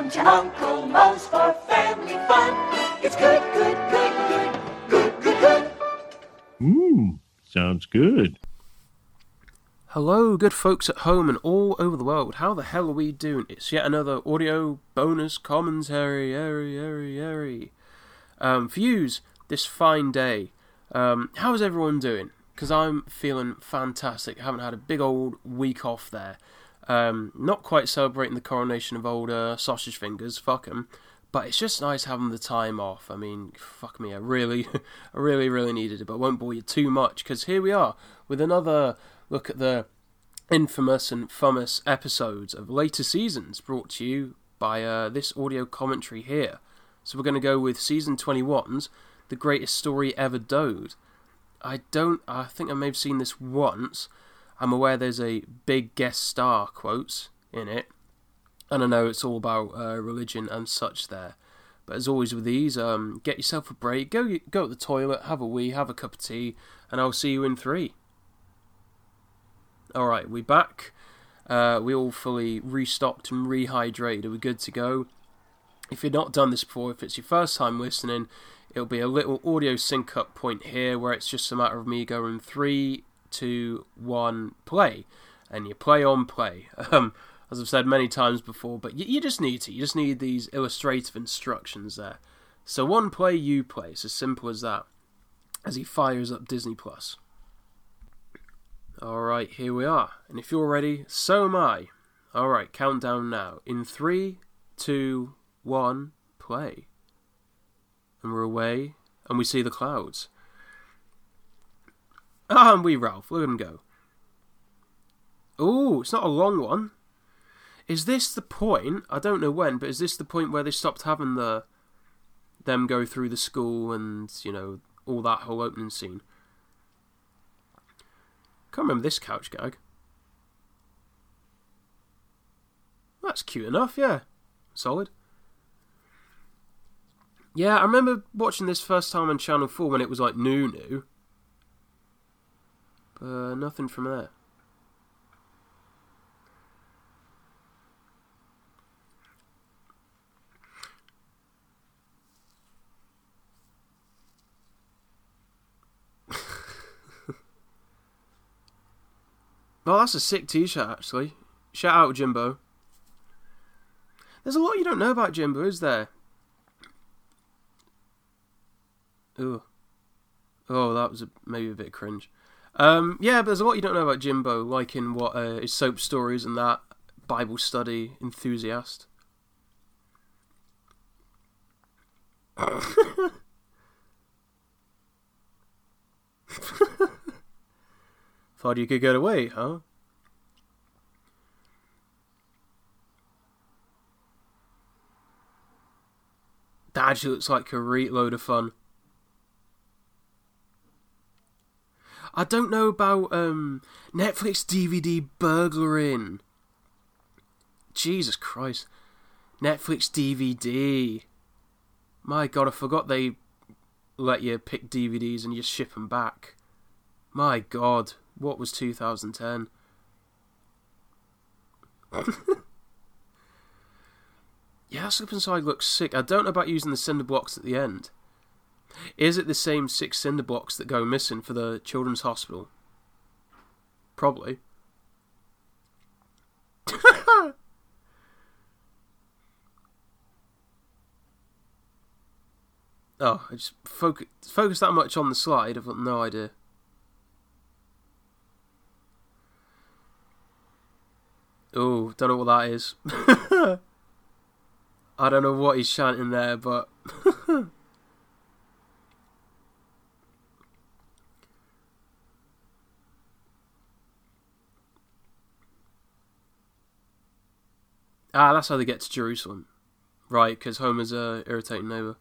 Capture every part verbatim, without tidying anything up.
come to Uncle Moe's for family fun. It's good, good, good, good, good, good, good. Mmm, sounds good. Hello, good folks at home and all over the world. How the hell are we doing? It's yet another audio bonus commentary, airy, airy, airy. Um, for yous, this fine day. Um, how is everyone doing? Because I'm feeling fantastic. I haven't had a big old week off there. Um, not quite celebrating the coronation of old uh, sausage fingers, fuck 'em. But it's just nice having the time off. I mean, fuck me, I really, I really, really needed it. But I won't bore you too much, because here we are with another look at the infamous and famous episodes of later seasons brought to you by uh, this audio commentary here. So we're going to go with season twenty-one's The Greatest Story Ever Doed. I don't, I think I may have seen this once. I'm aware there's a big guest star quotes in it. And I know it's all about uh, religion and such there. But as always with these, um, get yourself a break, go go to the toilet, have a wee, have a cup of tea, and I'll see you in three. Alright, we back. Uh, we all fully restocked and rehydrated. Are we good to go? If you've not done this before, if it's your first time listening, it'll be a little audio sync up point here where it's just a matter of me going three, two, one, play. And you play on play. Um, as I've said many times before, but you, you just need to. You just need these illustrative instructions there. So one play, you play. It's as simple as that. As he fires up Disney Plus. Alright, here we are. And if you're ready, so am I. Alright, countdown now. In three, two, one, play. And we're away, and we see the clouds. Ah, and we Ralph. Look at him go. Ooh, it's not a long one. Is this the point, I don't know when, but is this the point where they stopped having the them go through the school and, you know, all that whole opening scene? Can't remember this couch gag. That's cute enough, yeah. Solid. Yeah, I remember watching this first time on Channel four when it was like new new. But nothing from there. Well, that's a sick t-shirt, actually. Shout out, Jimbo. There's a lot you don't know about Jimbo, is there? Ooh. Oh, that was a, maybe a bit cringe. Um, yeah, but there's a lot you don't know about Jimbo, like in what uh, his soap stories and that, Bible study enthusiast. Thought you could get away, huh? That actually looks like a reet load of fun. I don't know about um, Netflix D V D burglaring. Jesus Christ. Netflix D V D. My God, I forgot they let you pick D V Ds and just ship them back. My God. What was two thousand ten? Yeah, that slip inside looks sick. I don't know about using the cinder blocks at the end. Is it the same six cinder blocks that go missing for the children's hospital? Probably. Oh, I just focus, focus that much on the slide. I've got no idea. Oh, don't know what that is. I don't know what he's chanting there, but... ah, that's how they get to Jerusalem. Right, because Homer's a irritating neighbour.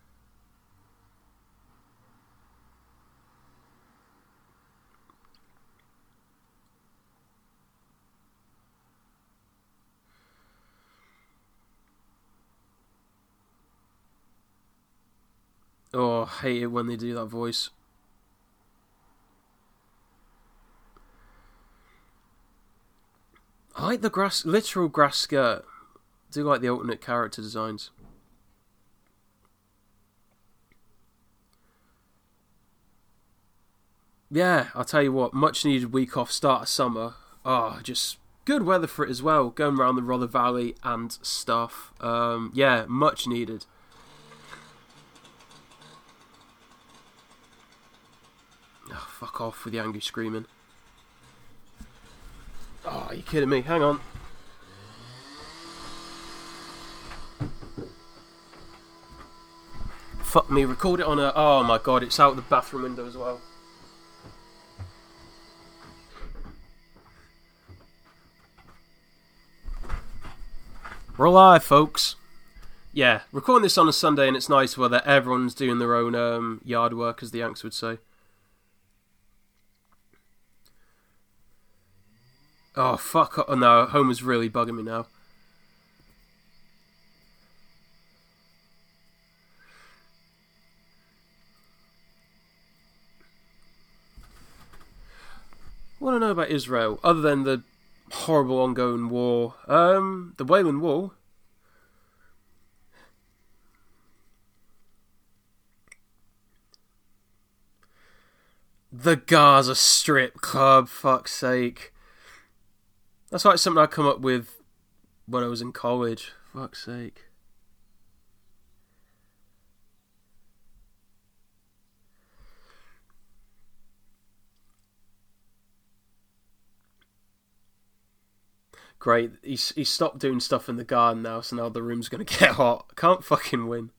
Oh, I hate it when they do that voice. I like the grass, literal grass skirt. do like the alternate character designs. Yeah, I'll tell you what, much needed week off, start of summer. Oh, just good weather for it as well, going around the Rother Valley and stuff. Um, yeah, much needed. Oh, fuck off with the angry screaming. Oh, are you kidding me? Hang on. Fuck me, record it on a... Oh my god, it's out the bathroom window as well. We're alive, folks. Yeah, recording this on a Sunday and it's nice weather. Everyone's doing their own um, yard work, as the Yanks would say. Oh, fuck. Oh, no, Homer's really bugging me now. What do I know about Israel, other than the horrible ongoing war? Um, the Wailing Wall. The Gaza Strip Club, fuck's sake. That's like something I come up with when I was in college. Fuck's sake. Great, he's, he's stopped doing stuff in the garden now, so now the room's gonna get hot. Can't fucking win.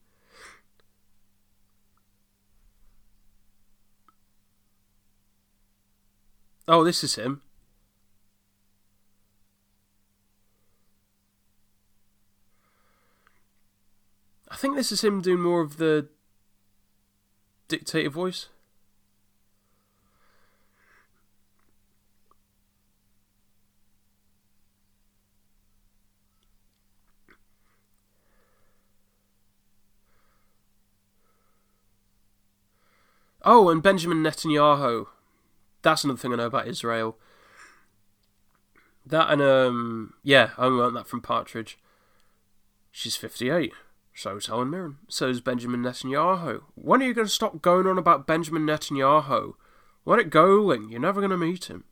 Oh, this is him. I think this is him doing more of the dictator voice. Oh, and Benjamin Netanyahu. That's another thing I know about Israel. That and, um, yeah, I learned that from Partridge. She's fifty-eight. So's Helen Mirren. So's Benjamin Netanyahu. When are you going to stop going on about Benjamin Netanyahu? Let it go, Ling. You're never going to meet him.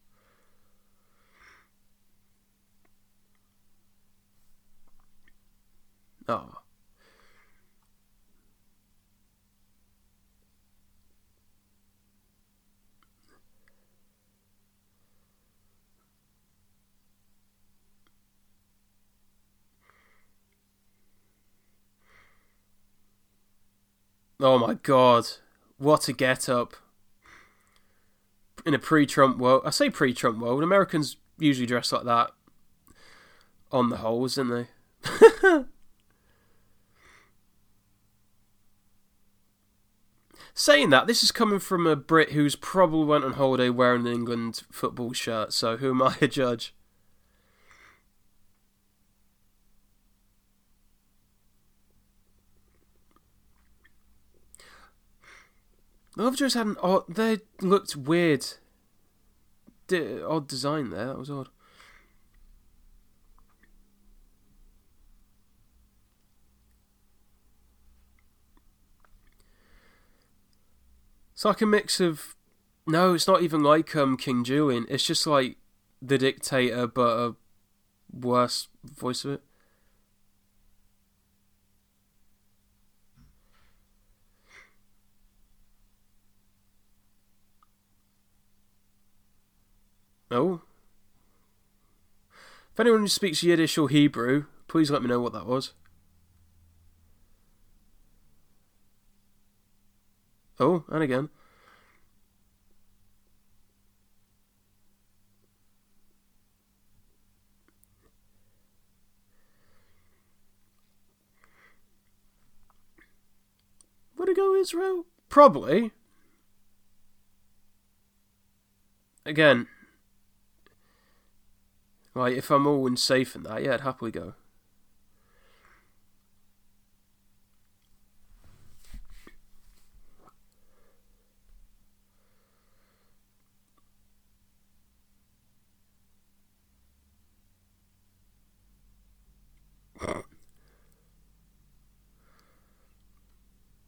Oh. Oh my god. What a get up. In a pre-Trump world. I say pre-Trump world. Americans usually dress like that. On the whole, isn't they? Saying that, this is coming from a Brit who's probably went on holiday wearing an England football shirt, so who am I to judge? The Lovejoys had an odd... They looked weird. D- odd design there, that was odd. It's like a mix of... No, it's not even like um, King Julian. It's just like the dictator, but a worse voice of it. Oh. If anyone who speaks Yiddish or Hebrew, please let me know what that was. Oh, and again. Would it go Israel? Probably. Again, like, if I'm all safe in that, yeah, I'd happily go.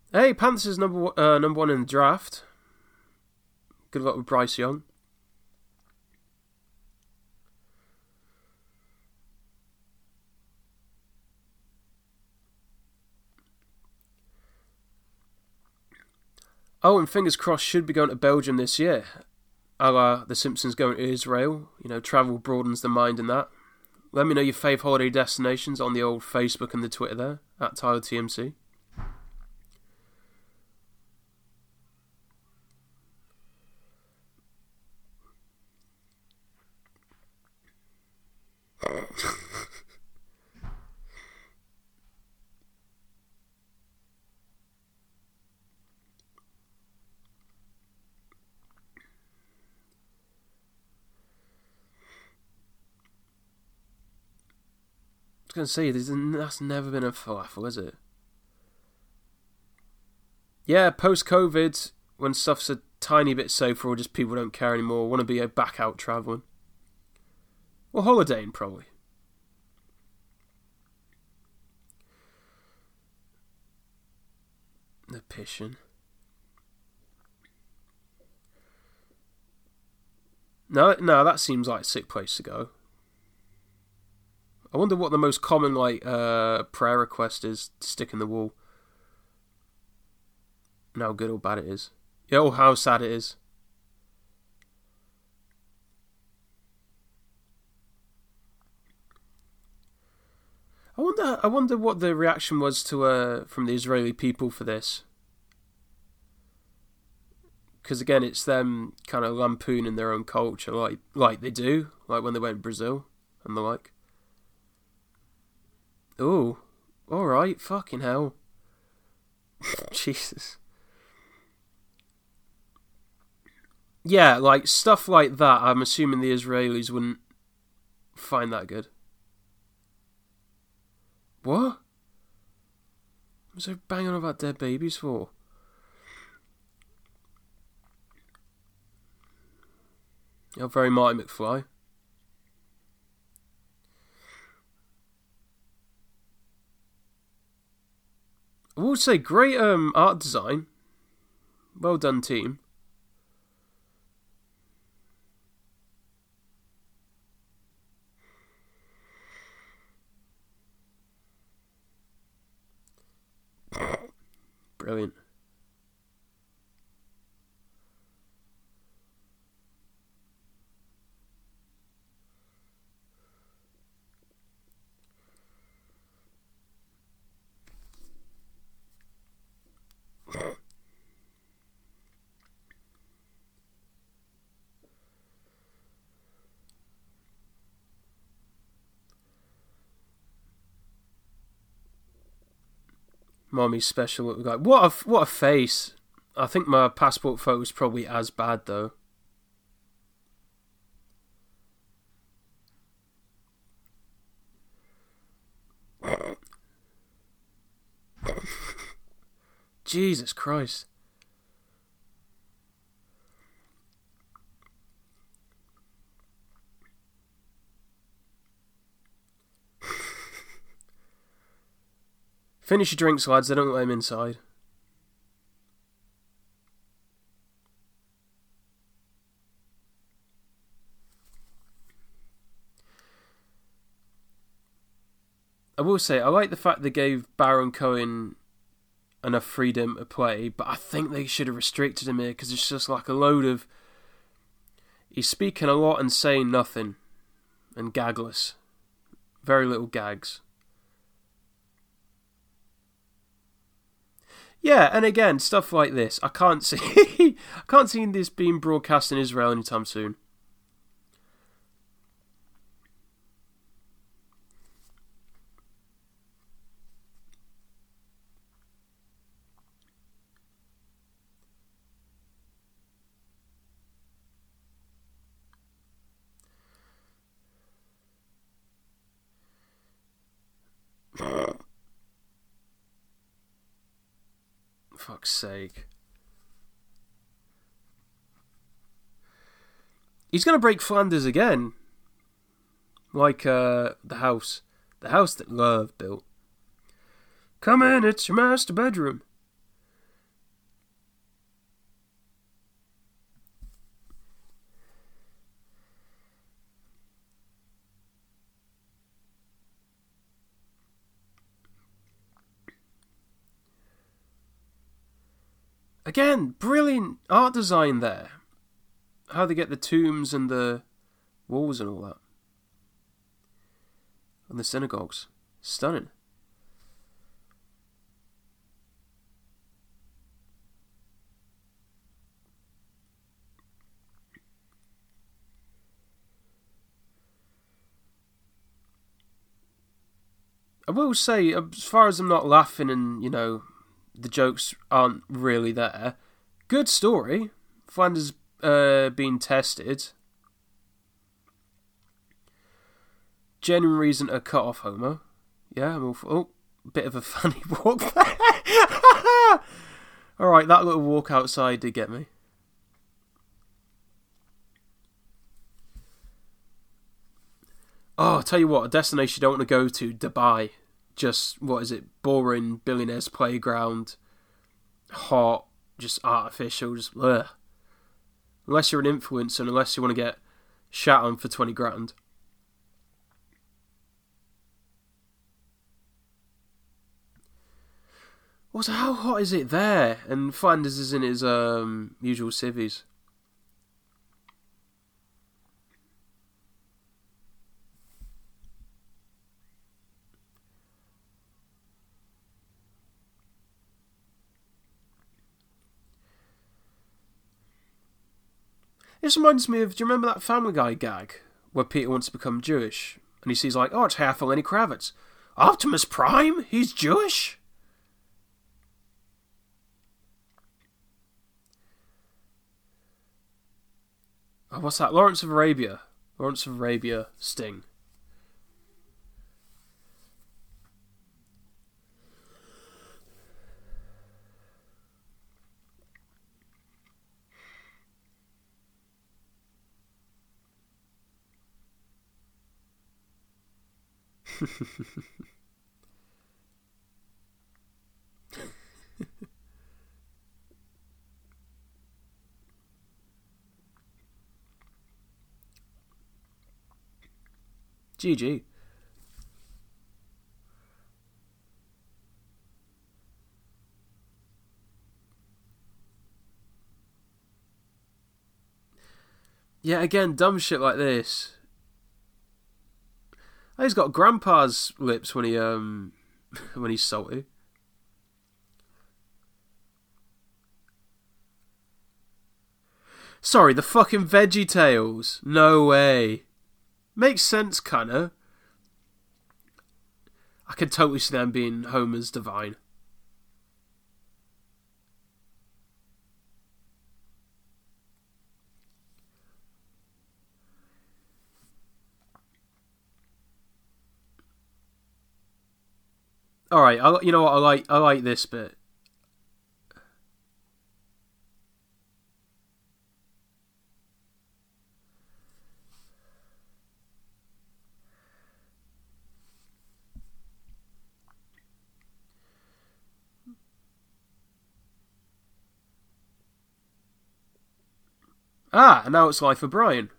Hey, Panthers number one, uh, number one in the draft. Good luck with Bryce Young. Oh, and fingers crossed, should be going to Belgium this year. A la The Simpsons going to Israel. You know, travel broadens the mind and that. Let me know your fave holiday destinations on the old Facebook and the Twitter there, at Tyler T M C. I was going to say, that's never been a falafel, is it? Yeah, post-COVID, when stuff's a tiny bit safer or just people don't care anymore, want to be back out travelling. Or holidaying, probably. The pissing. No, no, that seems like a sick place to go. I wonder what the most common like uh, prayer request is to stick in the wall. And how good or bad it is. Yeah, or how sad it is. I wonder. I wonder what the reaction was to uh, from the Israeli people for this. Because again, it's them kind of lampooning their own culture, like like they do, like when they went to Brazil and the like. Oh, alright, fucking hell. Jesus. Yeah, like, stuff like that, I'm assuming the Israelis wouldn't find that good. What? What's they banging on about dead babies for? You're very Marty McFly. I will say, great um, art design. Well done, team. Brilliant. Mommy's special little guy. What a, what a face. I think my passport photo is probably as bad, though. Jesus Christ. Finish your drinks, lads. They don't let him inside. I will say, I like the fact they gave Baron Cohen enough freedom to play, but I think they should have restricted him here because it's just like a load of... He's speaking a lot and saying nothing. And gagless. Very little gags. Yeah, and again, stuff like this. I can't see I can't see this being broadcast in Israel anytime soon. Fuck's sake. He's going to break Flanders again. Like uh, the house. The house that love built. Come in, it's your master bedroom. Again, brilliant art design there. How they get the tombs and the walls and all that. And the synagogues. Stunning. I will say, as far as I'm not laughing and, you know, the jokes aren't really there, good story. Flanders uh, being tested. Genuine reason to cut off Homer. Yeah, I'm all for... Oh, bit of a funny walk there. Alright, that little walk outside did get me. Oh, I'll tell you what, a destination you don't want to go to, Dubai. Just, what is it, boring billionaires playground. Hot, just artificial, just ugh. Unless you're an influencer and unless you want to get shat on for twenty grand. Also, how hot is it there? And Flanders is in his um, usual civvies. This reminds me of, do you remember that Family Guy gag where Peter wants to become Jewish? And he sees like, oh, it's half of Lenny Kravitz. Optimus Prime? He's Jewish? Oh, what's that? Lawrence of Arabia. Lawrence of Arabia, Sting. G G. Yeah, again, dumb shit like this. Oh, he's got Grandpa's lips when he um when he's salty. Sorry, the fucking Veggie Tales. No way. Makes sense, kinda. I can totally see them being Homer's divine. All right, I, you know what? I like I like this bit. Ah, and now it's Life of Brian.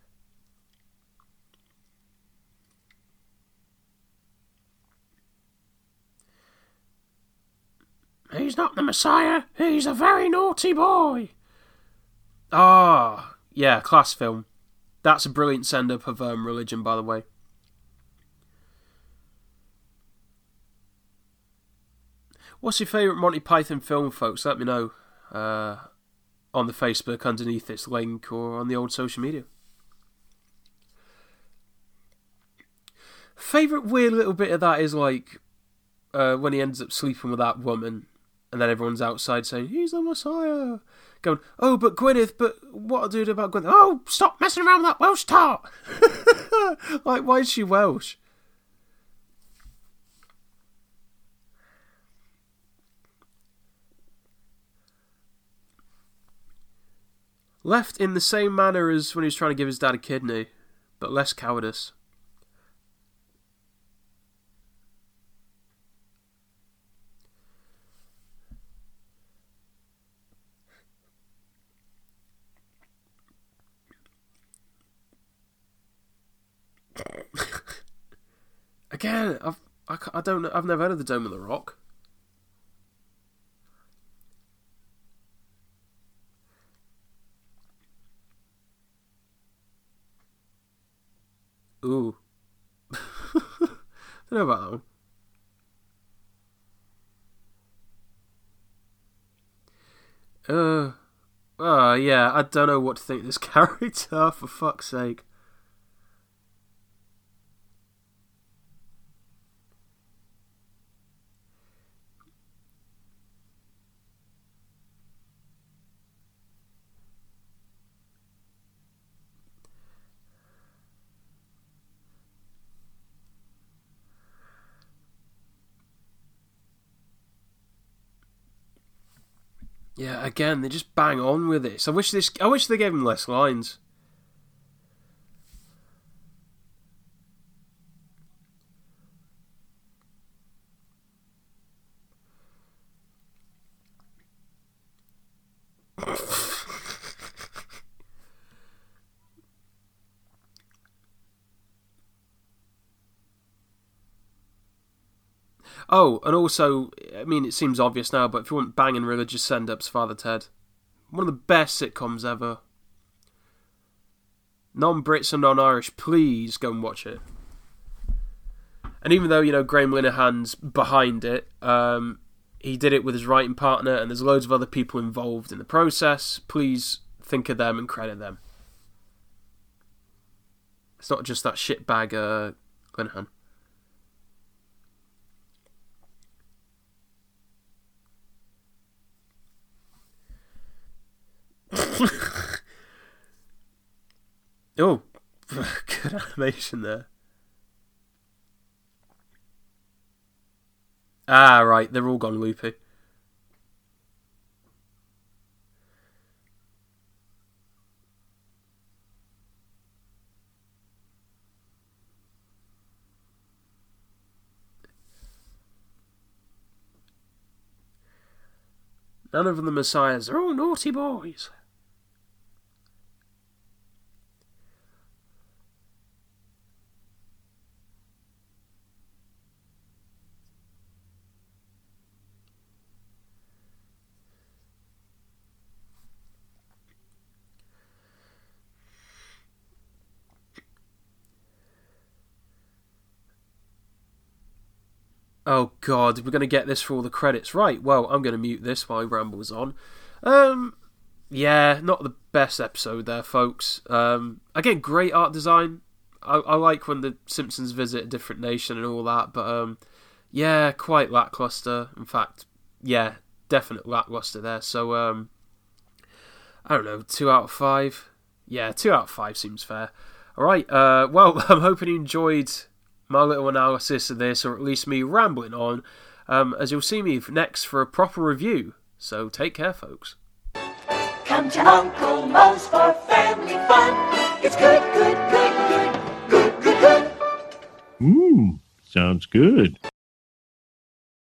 He's not the Messiah. He's a very naughty boy. Ah, yeah, class film. That's a brilliant send-up of um, religion, by the way. What's your favourite Monty Python film, folks? Let me know uh, on the Facebook underneath this link or on the old social media. Favourite weird little bit of that is like uh, when he ends up sleeping with that woman and then everyone's outside saying, he's the Messiah. Going, oh, but Gwyneth, but what do I do about Gwyneth? Oh, stop messing around with that Welsh tart. Like, why is she Welsh? Left in the same manner as when he was trying to give his dad a kidney, but less cowardice. Again, I've, I, I don't know, I've never heard of the Dome of the Rock. I know about that one. Uh, uh, yeah, I don't know what to think of this character, for fuck's sake. Yeah, again, they just bang on with this. I wish this. I wish they gave him less lines. Oh, and also, I mean, it seems obvious now, but if you want banging religious send-ups, Father Ted. One of the best sitcoms ever. Non-Brits and non-Irish, please go and watch it. And even though, you know, Graham Linehan's behind it, um, he did it with his writing partner, and there's loads of other people involved in the process. Please think of them and credit them. It's not just that shitbag uh, Linehan. Oh, good animation there. Ah, right, they're all gone loopy. None of them the messiahs. They're all naughty boys. Oh god, we're going to get this for all the credits. Right, well, I'm going to mute this while Ramble's on. Um, yeah, not the best episode there, folks. Um, again, great art design. I, I like when the Simpsons visit a different nation and all that, but um, yeah, quite lackluster. In fact, yeah, definite lackluster there. So, um, I don't know, two out of five? Yeah, two out of five seems fair. Alright, uh, well, I'm hoping you enjoyed my little analysis of this, or at least me rambling on, um, as you'll see me next for a proper review. So take care, folks. Come to Uncle Moe's for family fun. It's good, good, good, good, good, good, good. Mmm, sounds good.